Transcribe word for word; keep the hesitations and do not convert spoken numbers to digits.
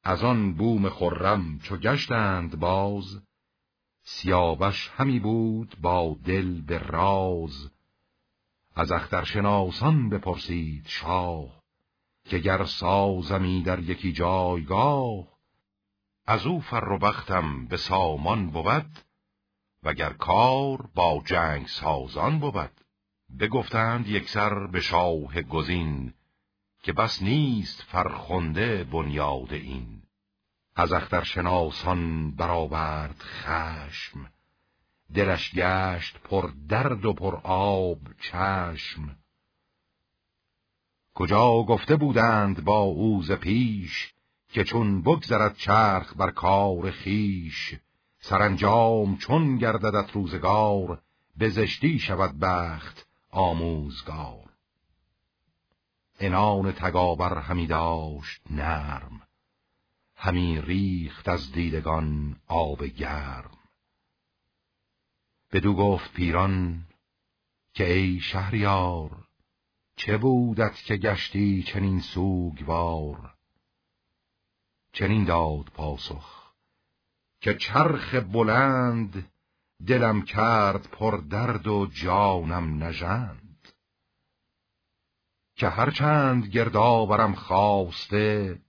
از آن بوم خرم چو گشتند باز، سیاوش همی بود با دل به راز. از اخترشناسان بپرسید شاه، که گر سازمی در یکی جایگاه، از او فر و بختم به سامان بود، وگر کار با جنگ سازان بود. بگفتند یکسر به شاه گزین، که بس نیست فرخنده بنیاد این. از اخترشناسان برآورد خشم، دلش گشت پر درد و پر آب چشم. کجا گفته بودند با او ز پیش، که چون بگذرد چرخ بر کار خیش. سرانجام چون گرددت روزگار، به زشتی شود بخت آموزگار. عنان تگاور همی داشت نرم، همی ریخت از دیدگان آب گرم. بدو گفت پیران که ای شهریار، چه بودت که گشتی چنین سوگوار؟ چنین داد پاسخ که چرخ بلند، دلم کرد پر درد و جانم نژند. که هرچند گردآورم خواسته،